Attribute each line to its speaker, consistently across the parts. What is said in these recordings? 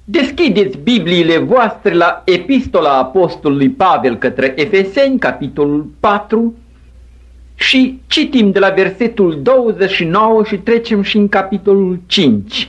Speaker 1: Deschideți Bibliile voastre la Epistola Apostolului Pavel către Efeseni, capitolul 4, și citim de la versetul 29 și trecem și în capitolul 5.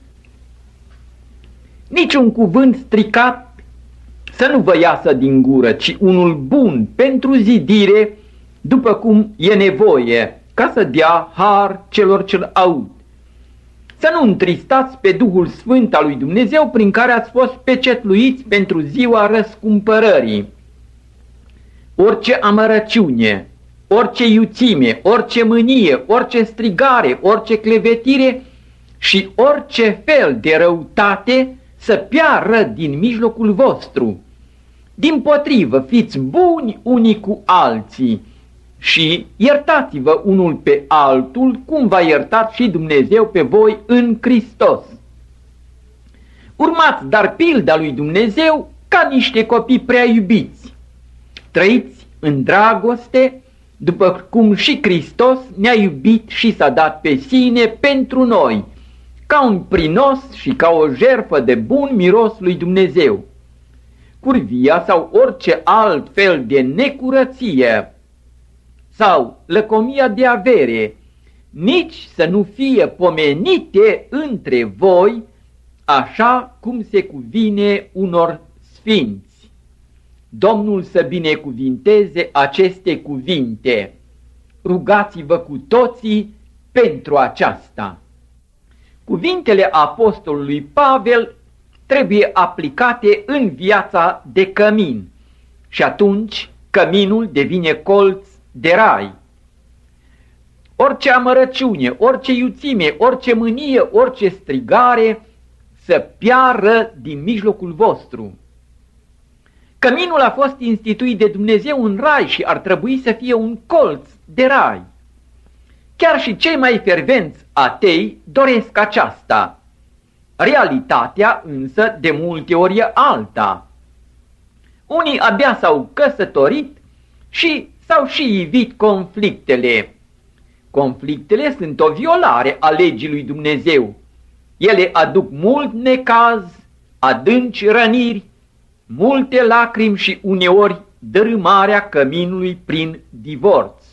Speaker 1: Niciun cuvânt stricat să nu vă iasă din gură, ci unul bun pentru zidire, după cum e nevoie, ca să dea har celor ce-l aud. Să nu întristați pe Duhul Sfânt al lui Dumnezeu, prin care ați fost pecetluiți pentru ziua răscumpărării. Orice amărăciune, orice iuțime, orice mânie, orice strigare, orice clevetire și orice fel de răutate să piară din mijlocul vostru. Dimpotrivă, fiți buni unii cu alții și iertați-vă unul pe altul, cum v-a iertat și Dumnezeu pe voi în Hristos. Urmați dar pilda lui Dumnezeu ca niște copii prea iubiți. Trăiți în dragoste, după cum și Hristos ne-a iubit și s-a dat pe sine pentru noi, ca un prinos și ca o jertfă de bun miros lui Dumnezeu. Curvia sau orice alt fel de necurăție sau lăcomia de avere, nici să nu fie pomenite între voi, așa cum se cuvine unor sfinți. Domnul să binecuvinteze aceste cuvinte. Rugați-vă cu toții pentru aceasta. Cuvintele apostolului Pavel trebuie aplicate în viața de cămin și atunci căminul devine colț de rai. Orice amărăciune, orice iuțime, orice mânie, orice strigare să piară din mijlocul vostru. Căminul a fost instituit de Dumnezeu în rai și ar trebui să fie un colț de rai. Chiar și cei mai fervenți atei doresc aceasta. Realitatea însă de multe ori e alta. Unii abia s-au căsătorit și s-au și ivit conflictele. Conflictele sunt o violare a legii lui Dumnezeu. Ele aduc mult necaz, adânci răniri, multe lacrimi și uneori dărâmarea căminului prin divorț.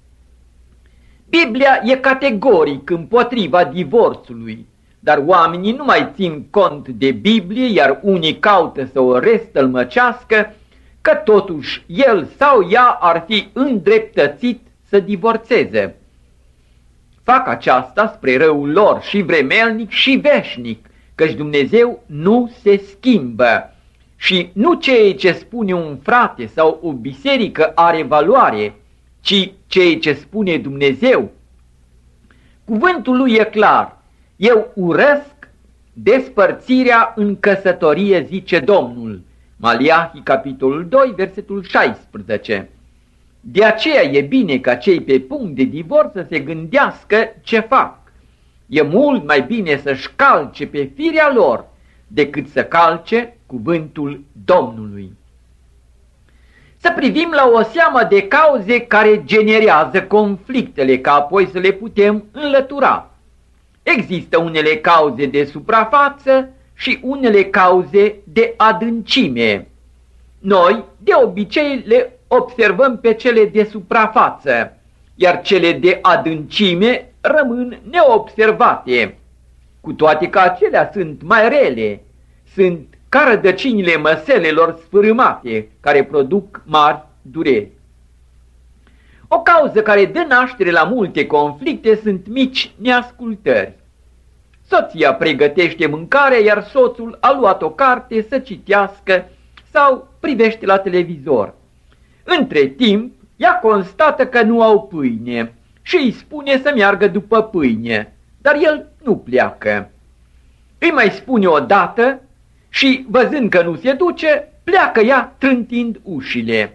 Speaker 1: Biblia e categoric împotriva divorțului, dar oamenii nu mai țin cont de Biblie, iar unii caută să o restălmăcească, că totuși el sau ea ar fi îndreptățit să divorțeze. Fac aceasta spre răul lor și vremelnic și veșnic, căci Dumnezeu nu se schimbă și nu ceea ce spune un frate sau o biserică are valoare, ci ceea ce spune Dumnezeu. Cuvântul lui e clar: eu urăsc despărțirea în căsătorie, zice Domnul. Maliahi, capitolul 2, versetul 16. De aceea e bine ca cei pe punct de divorț să se gândească ce fac. E mult mai bine să-și calce pe firea lor decât să calce cuvântul Domnului. Să privim la o seamă de cauze care generează conflictele, ca apoi să le putem înlătura. Există unele cauze de suprafață și unele cauze de adâncime. Noi, de obicei, le observăm pe cele de suprafață, iar cele de adâncime rămân neobservate. Cu toate că acelea sunt mai rele, sunt ca rădăcinile măselelor sfârâmate, care produc mari dureri. O cauză care dă naștere la multe conflicte sunt mici neascultări. Soția pregătește mâncare, iar soțul a luat o carte să citească sau privește la televizor. Între timp, ea constată că nu au pâine și îi spune să meargă după pâine, dar el nu pleacă. Îi mai spune o dată și, văzând că nu se duce, pleacă ea trântind ușile.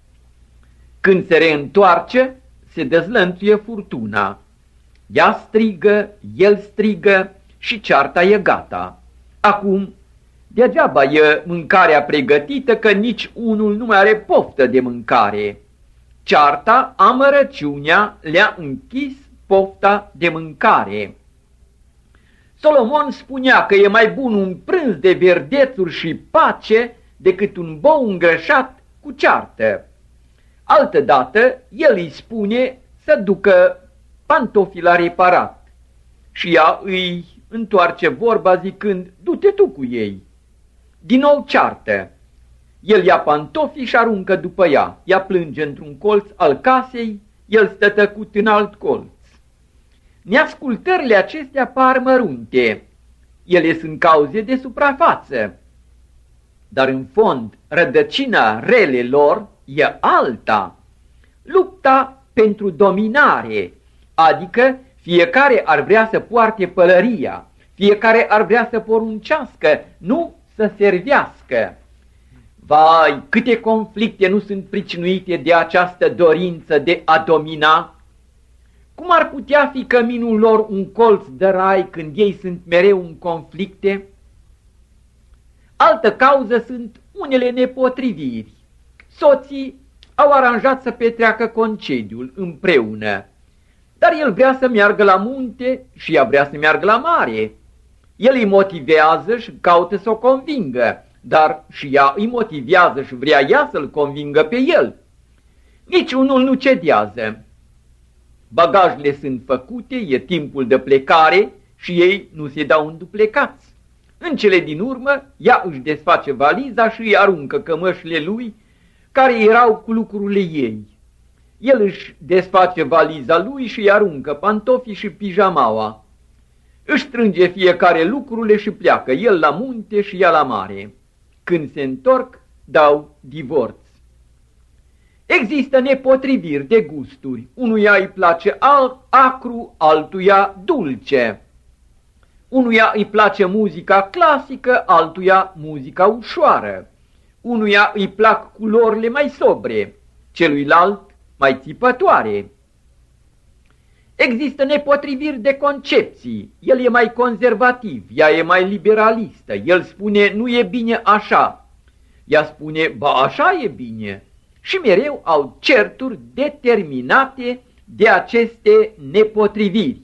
Speaker 1: Când se reîntoarce, se dezlănțuie furtuna. Ea strigă, el strigă și cearta e gata. Acum, degeaba e mâncarea pregătită, că nici unul nu mai are poftă de mâncare. Cearta, amărăciunea le-a închis pofta de mâncare. Solomon spunea că e mai bun un prânz de verdețuri și pace decât un bou îngrășat cu ceartă. Altădată, el îi spune să ducă pantofii la reparat și ea îi întoarce vorba zicând, du-te tu cu ei. Din nou ceartă. El ia pantofii și aruncă după ea. Ea plânge într-un colț al casei, el stă tăcut în alt colț. Neascultările acestea par mărunte. Ele sunt cauze de suprafață. Dar în fond, rădăcina relelor e alta. Lupta pentru dominare, adică fiecare ar vrea să poarte pălăria, fiecare ar vrea să poruncească, nu să servească. Vai, câte conflicte nu sunt pricinuite de această dorință de a domina! Cum ar putea fi căminul lor un colț de rai când ei sunt mereu în conflicte? Altă cauză sunt unele nepotriviri. Soții au aranjat să petreacă concediul împreună, dar el vrea să meargă la munte și ea vrea să meargă la mare. El îi motivează și caută să o convingă, dar și ea îi motivează și vrea ea să-l convingă pe el. Niciunul nu cedează. Bagajele sunt făcute, e timpul de plecare și ei nu se dau înduplecați. În cele din urmă, ea își desface valiza și îi aruncă cămășile lui, care erau cu lucrurile ei. El își desface valiza lui și îi aruncă pantofii și pijamaua. Își strânge fiecare lucrurile și pleacă, el la munte și ea la mare. Când se întorc, dau divorț. Există nepotriviri de gusturi. Unuia îi place acru, altuia dulce. Unuia îi place muzica clasică, altuia muzica ușoară. Unuia îi plac culorile mai sobre, celuilalt mai țipătoare. Există nepotriviri de concepții. El e mai conservativ, ea e mai liberalistă. El spune, nu e bine așa. Ea spune, ba așa e bine. Și mereu au certuri determinate de aceste nepotriviri.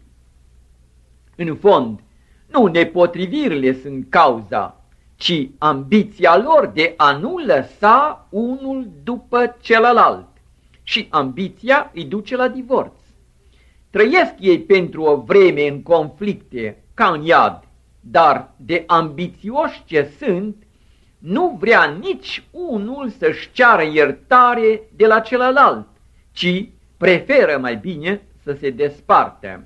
Speaker 1: În fond, nu nepotrivirile sunt cauza, ci ambiția lor de a nu lăsa unul după celălalt. Și ambiția îi duce la divorț. Trăiesc ei pentru o vreme în conflicte, ca în iad, dar de ambițioși ce sunt, nu vrea nici unul să-și ceară iertare de la celălalt, ci preferă mai bine să se despartă.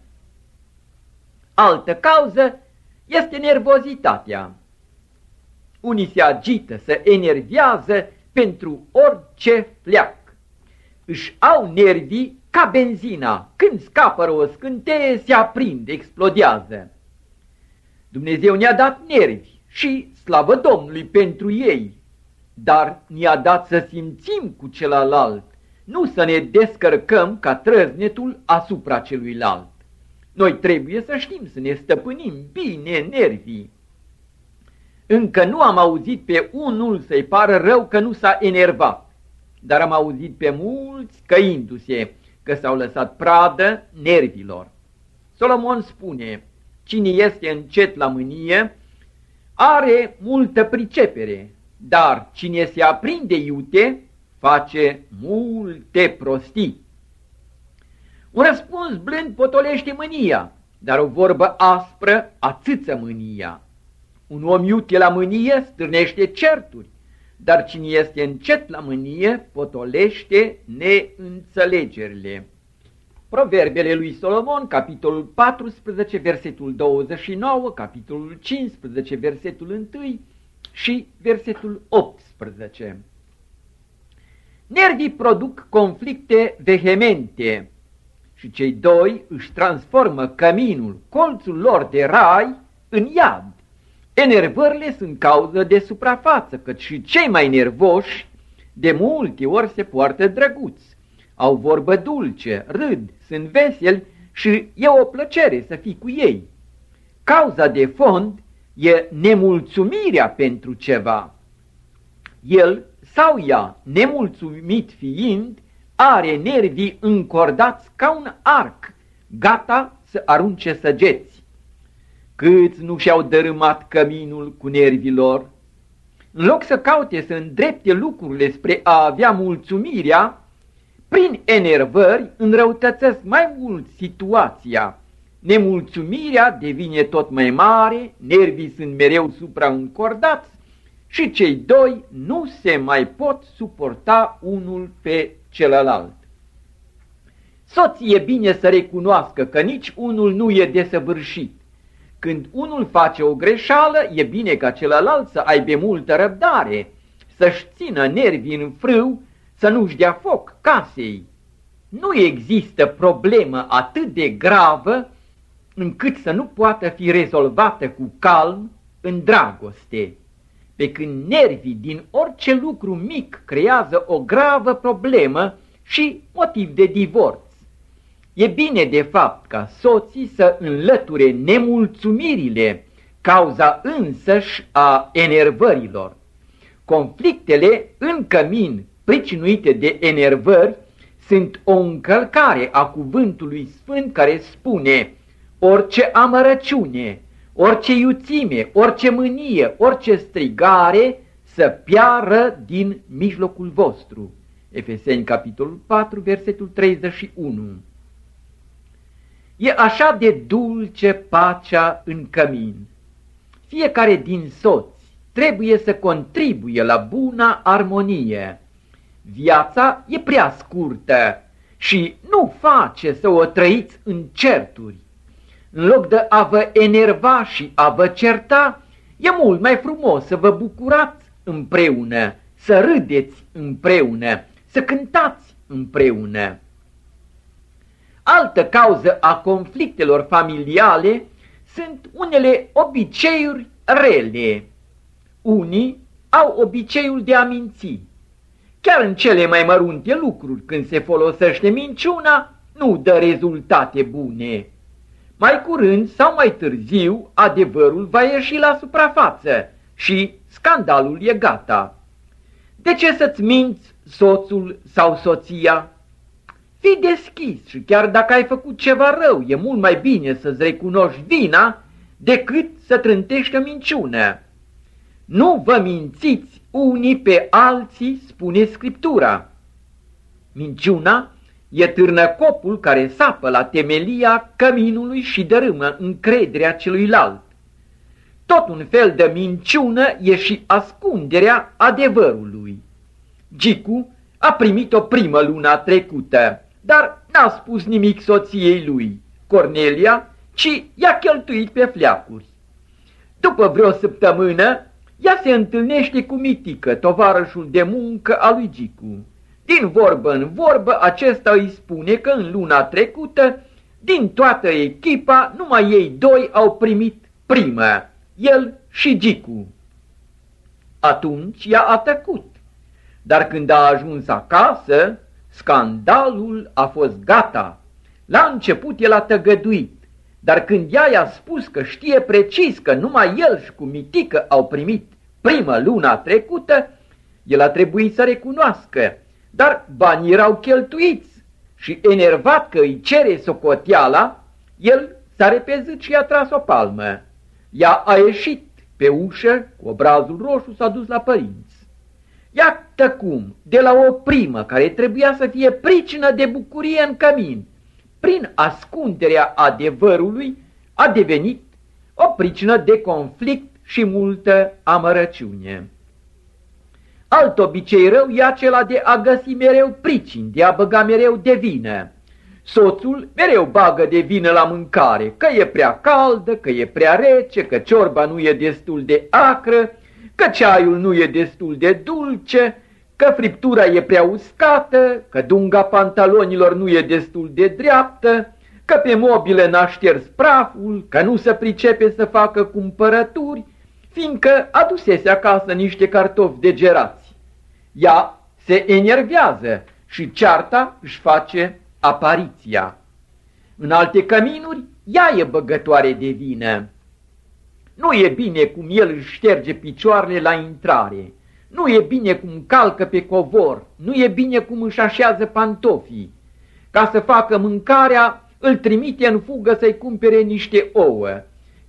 Speaker 1: Altă cauză este nervozitatea. Unii se agită, se enervează pentru orice fleac. Își au nervii ca benzina. Când scapără o scânteie, se aprinde, explodează. Dumnezeu ne-a dat nervi și slavă Domnului pentru ei, dar ne-a dat să simțim cu celălalt, nu să ne descărcăm ca trăznetul asupra celuilalt. Noi trebuie să știm să ne stăpânim bine nervii. Încă nu am auzit pe unul să-i pară rău că nu s-a enervat, dar am auzit pe mulți căindu-se că s-au lăsat pradă nervilor. Solomon spune, cine este încet la mânie are multă pricepere, dar cine se aprinde iute face multe prostii. Un răspuns blând potolește mânia, dar o vorbă aspră ațâță mânia. Un om iute la mânie stârnește certuri, dar cine este încet la mânie potolește neînțelegerile. Proverbele lui Solomon, capitolul 14, versetul 29, capitolul 15, versetul 1 și versetul 18. Nervii produc conflicte vehemente și cei doi își transformă căminul, colțul lor de rai, în iad. Enervările sunt cauză de suprafață, căci și cei mai nervoși de multe ori se poartă drăguți. Au vorbă dulce, râd, sunt veseli și e o plăcere să fii cu ei. Cauza de fond e nemulțumirea pentru ceva. El sau ea, nemulțumit fiind, are nervii încordați ca un arc, gata să arunce săgeți. Câți nu și-au dărâmat căminul cu nervii lor? În loc să caute să îndrepte lucrurile spre a avea mulțumirea, prin enervări înrăutățesc mai mult situația. Nemulțumirea devine tot mai mare, nervii sunt mereu supraîncordați și cei doi nu se mai pot suporta unul pe celălalt. Soții e bine să recunoască că nici unul nu e desăvârșit. Când unul face o greșeală, e bine ca celălalt să aibă multă răbdare, să-și țină nervii în frâu, să nu-și dea foc casei. Nu există problemă atât de gravă încât să nu poată fi rezolvată cu calm în dragoste, pe când nervii din orice lucru mic creează o gravă problemă și motiv de divorț. E bine de fapt ca soții să înlăture nemulțumirile, cauza însăși a enervărilor. Conflictele în cămin pricinuite de enervări sunt o încălcare a cuvântului sfânt care spune: orice amărăciune, orice iuțime, orice mânie, orice strigare să piară din mijlocul vostru. Efeseni capitolul 4, versetul 31. E așa de dulce pacea în cămin. Fiecare din soți trebuie să contribuie la buna armonie. Viața e prea scurtă și nu face să o trăiți în certuri. În loc de a vă enerva și a vă certa, e mult mai frumos să vă bucurați împreună, să râdeți împreună, să cântați împreună. Altă cauză a conflictelor familiale sunt unele obiceiuri rele. Unii au obiceiul de a minți. Chiar în cele mai mărunte lucruri, când se folosește minciuna, nu dă rezultate bune. Mai curând sau mai târziu, adevărul va ieși la suprafață și scandalul e gata. De ce să-ți minți soțul sau soția? Fii deschis și chiar dacă ai făcut ceva rău, e mult mai bine să-ți recunoști vina decât să trântești o minciună. Nu vă mințiți unii pe alții, spune Scriptura. Minciuna e târnăcopul care sapă la temelia căminului și dărâmă încrederea celuilalt. Tot un fel de minciună e și ascunderea adevărului. Gicu a primit o primă lună trecută, dar n-a spus nimic soției lui, Cornelia, ci i-a cheltuit pe fleacuri. După vreo săptămână, ea se întâlnește cu Mitică, tovarășul de muncă al lui Gicu. Din vorbă în vorbă, acesta îi spune că în luna trecută, din toată echipa, numai ei doi au primit primă, el și Gicu. Atunci ea a tăcut, dar când a ajuns acasă, scandalul a fost gata. La început el a tăgăduit, dar când ea i-a spus că știe precis că numai el și cu Mitică au primit primă luna trecută, el a trebuit să recunoască, dar banii erau cheltuiți și enervat că îi cere socoteala, el s-a repezit și i-a tras o palmă. Ea a ieșit pe ușă, cu obrazul roșu s-a dus la părinți. Iată cum, de la o primă care trebuia să fie pricină de bucurie în cămin, prin ascunderea adevărului, a devenit o pricină de conflict și multă amărăciune. Alt obicei rău e acela de a găsi mereu pricini, de a băga mereu de vină. Soțul mereu bagă de vină la mâncare, că e prea caldă, că e prea rece, că ciorba nu e destul de acră, că ceaiul nu e destul de dulce, că friptura e prea uscată, că dunga pantalonilor nu e destul de dreaptă, că pe mobile n-a șters praful, că nu se pricepe să facă cumpărături, fiindcă adusese acasă niște cartofi degerați. Ea se enervează și cearta își face apariția. În alte căminuri, ea e băgătoare de vină. Nu e bine cum el își șterge picioarele la intrare, nu e bine cum calcă pe covor, nu e bine cum își așează pantofii. Ca să facă mâncarea, îl trimite în fugă să-i cumpere niște ouă.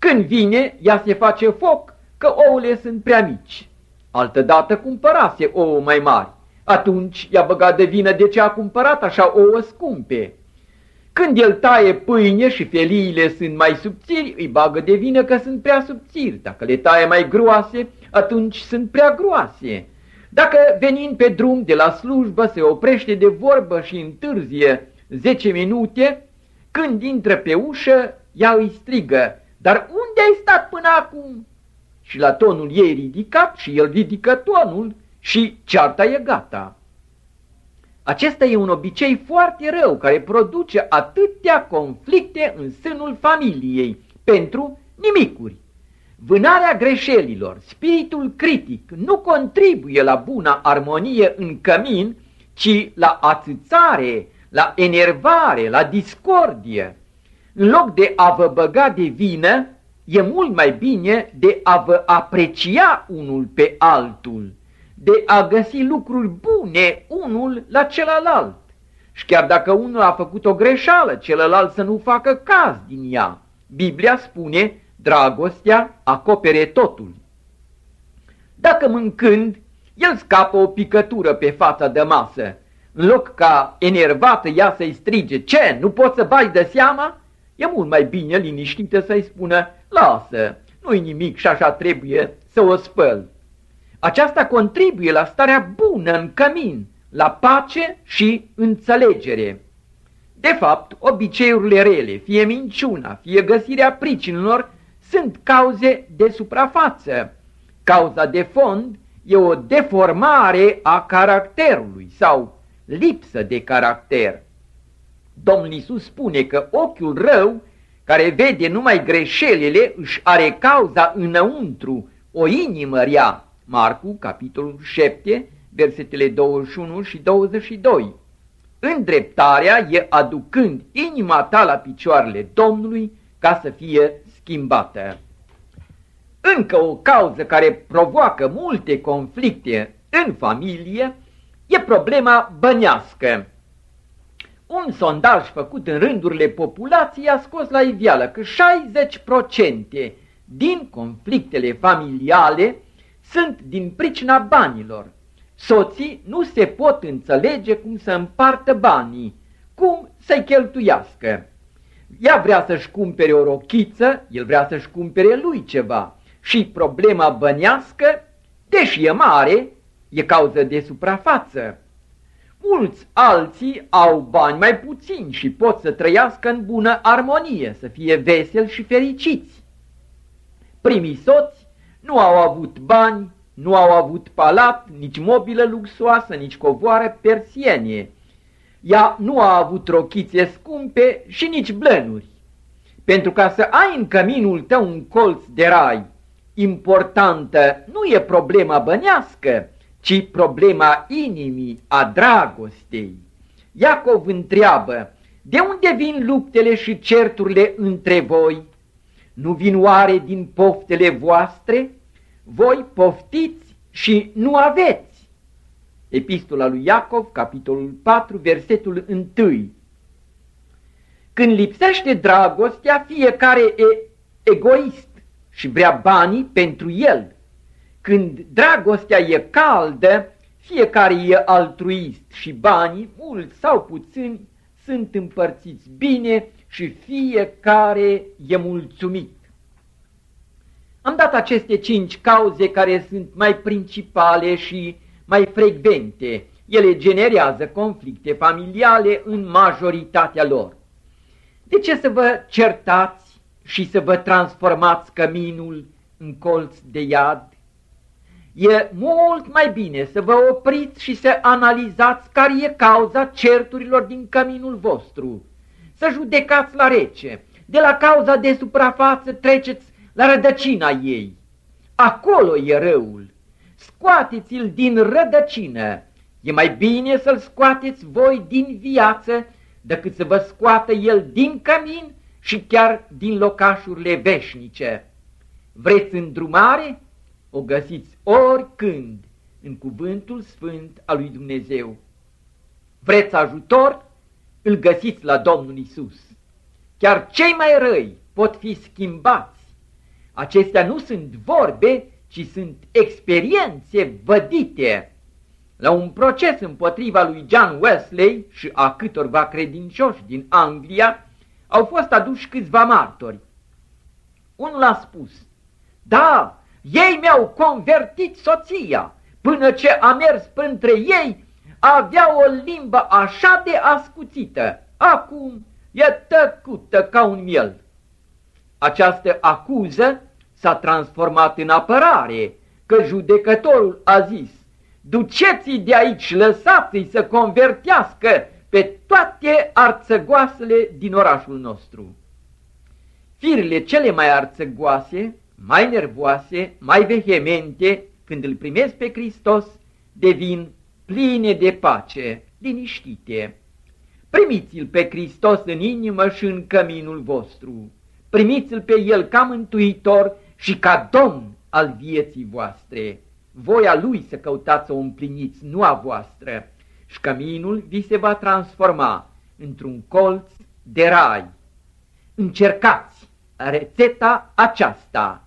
Speaker 1: Când vine, ea se face foc, că ouăle sunt prea mici. Altădată cumpărase ouă mai mari. Atunci i-a băgat de vină de ce a cumpărat așa ouă scumpe. Când el taie pâine și feliile sunt mai subțiri, îi bagă de vină că sunt prea subțiri. Dacă le taie mai groase, atunci sunt prea groase. Dacă venind pe drum de la slujbă se oprește de vorbă și întârzie 10 minute, când intră pe ușă, ea îi strigă: "Dar unde ai stat până acum?" Și la tonul ei ridicat și el ridică tonul și cearta e gata. Acesta e un obicei foarte rău care produce atâtea conflicte în sânul familiei pentru nimicuri. Vânarea greșelilor, spiritul critic nu contribuie la bună armonie în cămin, ci la ațățare, la enervare, la discordie. În loc de a vă băga de vină, e mult mai bine de a vă aprecia unul pe altul, de a găsi lucruri bune unul la celălalt. Și chiar dacă unul a făcut o greșeală, celălalt să nu facă caz din ea. Biblia spune: dragostea acopere totul. Dacă mâncând, el scapă o picătură pe fața de masă, în loc ca enervată ea să-i strige: "Ce, nu poți să bagi de seama?" E mult mai bine liniștită să-i spună: "Lasă, nu-i nimic și așa trebuie să o spăl." Aceasta contribuie la starea bună în cămin, la pace și înțelegere. De fapt, obiceiurile rele, fie minciuna, fie găsirea pricinilor, sunt cauze de suprafață. Cauza de fond e o deformare a caracterului sau lipsă de caracter. Domnul Iisus spune că ochiul rău, care vede numai greșelile, își are cauza înăuntru, o inimă rea. Marcu, capitolul 7, versetele 21 și 22. Îndreptarea e aducând inima ta la picioarele Domnului ca să fie schimbată. Încă o cauză care provoacă multe conflicte în familie e problema bănească. Un sondaj făcut în rândurile populației a scos la iveală că 60% din conflictele familiale sunt din pricina banilor. Soții nu se pot înțelege cum să împartă banii, cum să-i cheltuiască. Ea vrea să-și cumpere o rochiță, el vrea să-și cumpere lui ceva. Și problema bănească, deși e mare, e cauză de suprafață. Mulți alții au bani mai puțini și pot să trăiască în bună armonie, să fie veseli și fericiți. Primii soți nu au avut bani, nu au avut palat, nici mobilă luxoasă, nici covoare persiene. Ea nu a avut rochițe scumpe și nici blănuri. Pentru ca să ai în căminul tău un colț de rai, importantă nu e problema bănească, ci problema inimii, a dragostei. Iacov întreabă: de unde vin luptele și certurile între voi? Nu vin oare din poftele voastre? Voi poftiți și nu aveți. Epistola lui Iacov, capitolul 4, versetul 1. Când lipsește dragostea, fiecare e egoist și vrea banii pentru el. Când dragostea e caldă, fiecare e altruist și banii, mulți sau puțini, sunt împărțiți bine și fiecare e mulțumit. Am dat aceste 5 cauze care sunt mai principale și mai frecvente. Ele generează conflicte familiale în majoritatea lor. De ce să vă certați și să vă transformați căminul în colț de iad? E mult mai bine să vă opriți și să analizați care e cauza certurilor din căminul vostru. Să judecați la rece. De la cauza de suprafață treceți la rădăcina ei. Acolo e răul. Scoateți-l din rădăcină. E mai bine să-l scoateți voi din viață decât să vă scoată el din cămin și chiar din locașurile veșnice. Vreți îndrumare? O găsiți oricând în cuvântul sfânt al lui Dumnezeu. Vreți ajutor? Îl găsiți la Domnul Iisus. Chiar cei mai răi pot fi schimbați Acestea nu sunt vorbe, ci sunt experiențe vădite. La un proces împotriva lui John Wesley și a câtorva credincioși din Anglia au fost aduși câțiva martori. Unul a spus: da, ei mi-au convertit soția, până ce a mers printre ei, avea o limbă așa de ascuțită, acum e tăcută ca un miel. Această acuză s-a transformat în apărare, că judecătorul a zis: duceți-i de aici, lăsați-i să convertească pe toate arțăgoasele din orașul nostru. Firile cele mai arțăgoase, mai nervoase, mai vehemente, când îl primesc pe Hristos, devin pline de pace, liniștite. Primiți-l pe Hristos în inimă și în căminul vostru. Primiți-l pe el ca mântuitor și ca domn al vieții voastre. Voia lui să căutați să o împliniți, nu a voastră, și căminul vi se va transforma într-un colț de rai. Încercați rețeta aceasta